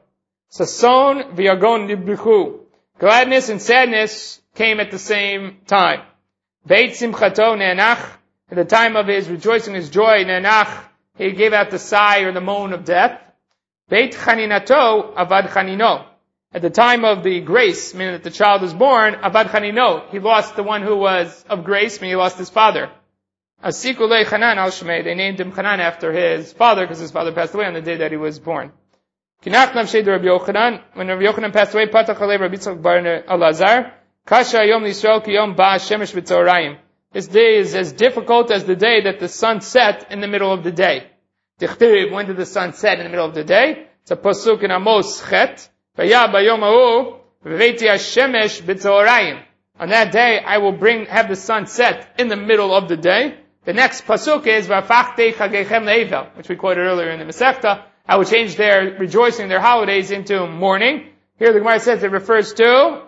Sason V'yagon Nibrichu. Gladness and sadness came at the same time. Beit Simchato Ne'anach. At the time of his rejoicing, his joy, Ne'anach, he gave out the sigh or the moan of death. Beit Chaninato Avad Chanino. At the time of the grace, meaning that the child was born, Avad Chanino. He lost the one who was of grace, meaning he lost his father. Asikule Chanan al Shmei. They named him Chanan after his father, because his father passed away on the day that he was born. Kinach Navshei de Rabbi Yochanan. When Rabbi Yochanan passed away, Patach Alei Rabbi Yitzchak bar Elazar. Kasha Yom Yisrael Ki Yom Ba Shemesh B'Tzoraim. This day is as difficult as the day that the sun set in the middle of the day. Dichtiv, when did the sun set in the middle of the day? It's a pasuk in Amos Chet. Vaya bayom ha'u, v'veiti hashemesh b'tzoraim. On that day, I will have the sun set in the middle of the day. The next pasuk is v'afachtei chagechem le'evel, which we quoted earlier in the Masechta. I will change their rejoicing, their holidays into mourning. Here the Gemara says it refers to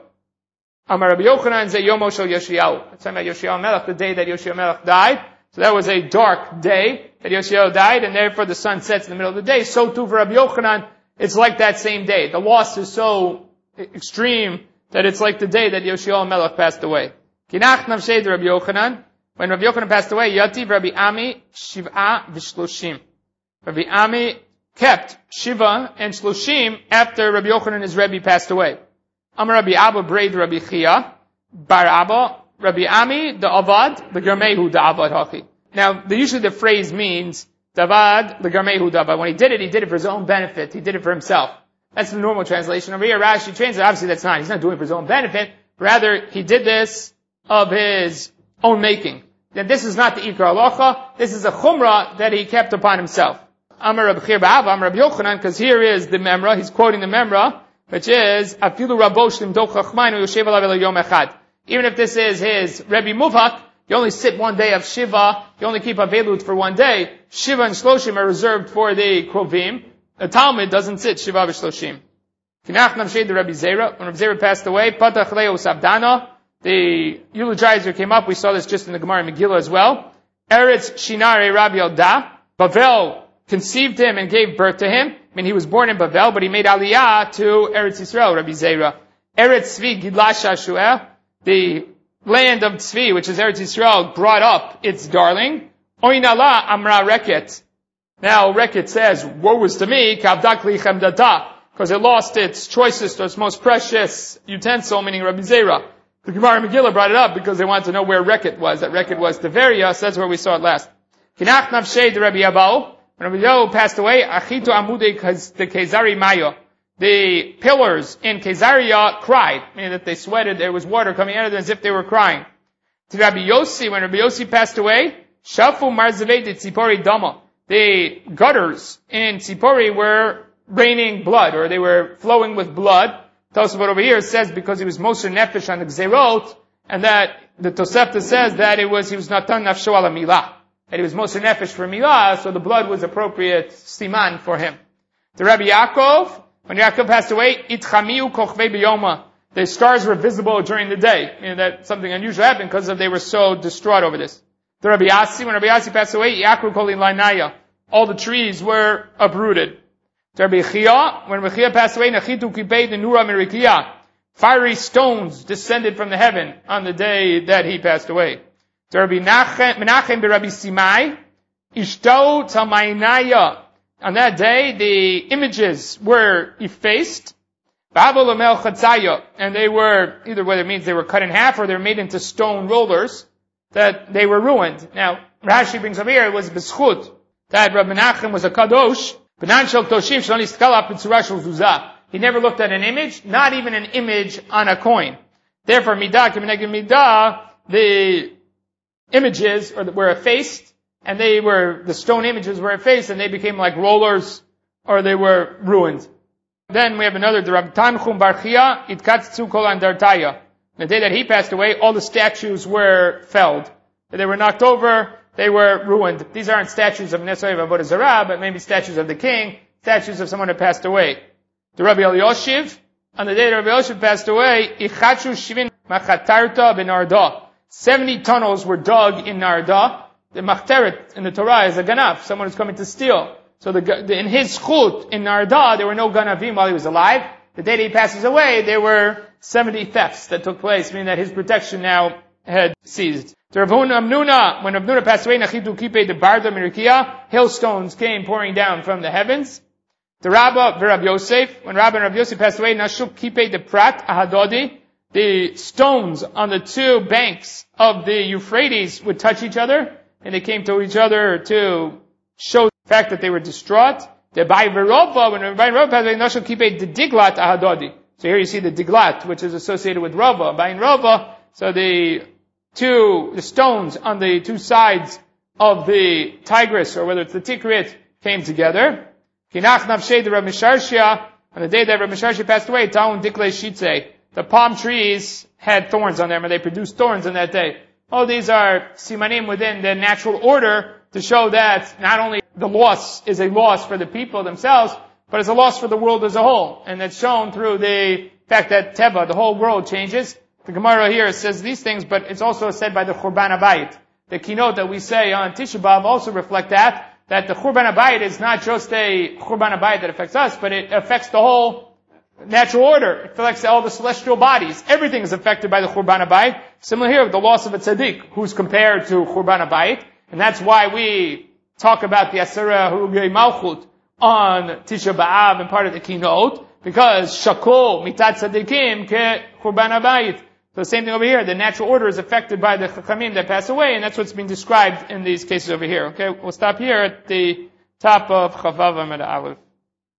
Amar Rabbi Yochanan ze yomo shel Yoshiyahu. It's talking about Yoshiyahu Melech, the day that Yoshiyahu Melech died. So that was a dark day that Yoshiyahu died, and therefore the sun sets in the middle of the day. So too for Rabbi Yochanan, it's like that same day. The loss is so extreme that it's like the day that Yoshiyahu Melech passed away. Kinach navshei Rabbi Yochanan. When Rabbi Yochanan passed away, Yativ Rabbi Ami Shiv'a v'Shloshim. Rabbi Ami kept Shiva and Shloshim after Rabbi Yochanan, his Rebbe, passed away. Amar Rabbi Abba Braid Rabbi Chia, Bar Abba, Rabbi Ami, the Avad, the Garmehu, the Avad Hachi. Now, usually the phrase means, Davad, the Garmehu, the Avad. When he did it for his own benefit. He did it for himself. That's the normal translation. Over here, Rashi translates, obviously that's not. He's not doing it for his own benefit. Rather, he did this of his own making. That this is not the Ikar Halacha. This is a Chumrah that he kept upon himself. Amar Rabbi Chia Ba'ava, Amar Rabbi Yochanan, because here is the Memra. He's quoting the Memra, which is, Afilu Rabo Shlim Do Chachmaynu Yoshev Alav Elo Yom Echad. Even if this is his Rebbe Muvhak, you only sit one day of Shiva, you only keep Avelut for one day. Shiva and Shloshim are reserved for the Krovim. The Talmud doesn't sit Shiva v'Shloshim. Kinach Navshei the Rabbi Zera. When Rabbi Zera passed away, Patach Leo Sabdana, the eulogizer came up. We saw this just in the Gemara Megillah as well. Eretz Shinare Rabbi Yoda. Bavel conceived him and gave birth to him. I mean, he was born in Bavel, but he made Aliyah to Eretz Yisrael, Rabbi Zera. Eretz Tzvi Gidla Shashuel. The land of Tzvi, which is Eretz Yisrael, brought up its darling. Oinala Amra Reket. Now Reket says, woe is to me, Kavdak li Chemdata, because it lost its choicest or its most precious utensil, meaning Rabbi Zera. The Gemara Megillah brought it up because they wanted to know where Reket was. That Reket was Tiveria, so that's where we saw it last. Kinach Navshei the Rabbi Yabal. When Rabbi Yabal passed away, Achitu Amudei the Kezari Mayo. The pillars in Kesaria cried, meaning that they sweated, there was water coming out of them as if they were crying. To Rabbi Yossi, when Rabbi Yossi passed away, Shafu Marzavei de Tzipori Dama. The gutters in Tzipori were raining blood, or they were flowing with blood. Tosafot over here says because he was Moser Nefesh on the Gzerot, and that the Tosefta says that he was Natan Nafsho ala Milah. That he was Moser Nefesh for Milah, so the blood was appropriate siman for him. To Rabbi Yaakov, when Yaakov passed away, Itchamiu Kochvei B'yoma. The stars were visible during the day. You know, that something unusual happened because they were so distraught over this. The Rabbi Yassi, when Rabbi Yassi passed away, Yakru Koli Lainaya. All the trees were uprooted. The Rabbi Chia, when Rabbi Chia passed away, Nachitu Kipei the Nura Mirikia. Fiery stones descended from the heaven on the day that he passed away. The Rabbi Menachem Rabbi Simai, Ishto Tamainaya. On that day, the images were effaced. And they were, either whether it means they were cut in half or they were made into stone rollers. that they were ruined. Now, Rashi brings over here, it was b'schut, that Rabbi Menachem was a kadosh, he never looked at an image, not even an image on a coin. Therefore, midah k'mineged midah, the images were effaced, and the stone images were effaced, and they became like rollers, or they were ruined. Then we have another, the Rabbi Tanchum Bar Chia, itkatzu kol andartaya. The day that he passed away, all the statues were felled. They were knocked over, they were ruined. These aren't statues of necessarily of Avodah Zarah, but maybe statues of the king, statues of someone who passed away. The Rabbi Elioshiv, on the day that Rabbi Elioshiv passed away, ichachu shivin machatarta benarda. 70 tunnels were dug in Narda. The machteret in the Torah is a ganaf, someone who's coming to steal. So in his chut in Narda, there were no ganavim while he was alive. The day that he passes away, there were 70 thefts that took place, meaning that his protection now had ceased. The Rav Amnuna, when Rav Amnuna passed away, Nachitu Kipe de Barda Mirikia, hailstones came pouring down from the heavens. The Rabba, Rav Yosef, when Rabba and Rav Yosef passed away, Nashuk Kipe de Prat Ahadodi, the stones on the two banks of the Euphrates would touch each other, and they came to each other to show the fact that they were distraught. The Bai Verova, when Bai Verova passed away, Nashuk Kipe de Diglat Ahadodi. So here you see the Diglat, which is associated with Rava. Bai Rova, so the stones on the two sides of the Tigris, or whether it's the Tikrit, came together. Kinach Navshei the Rav Misharshia, on the day that Rav Misharshia passed away, Taun Dikle Shitze, the palm trees had thorns on them, and they produced thorns on that day. All these are simanim within the natural order to show that not only the loss is a loss for the people themselves, but it's a loss for the world as a whole. And that's shown through the fact that Teva, the whole world, changes. The Gemara here says these things, but it's also said by the Churban Abayit. The keynote that we say on Tisha B'Av also reflect that the Churban Abayit is not just a Churban Abayit that affects us, but it affects the whole natural order. It affects all the celestial bodies. Everything is affected by the Churban Abayit. Similar here with the loss of a tzaddik, who's compared to Churban Abayit. And that's why we talk about the Asara Hurugei Malchut on Tisha B'Av and part of the keynote, because Shakol Mitat Tzaddikim ke Churban Abayit. So the same thing over here. The natural order is affected by the Chachamim that pass away, and that's what's being described in these cases over here. Okay, we'll stop here at the top of Chavav Amud Aleph.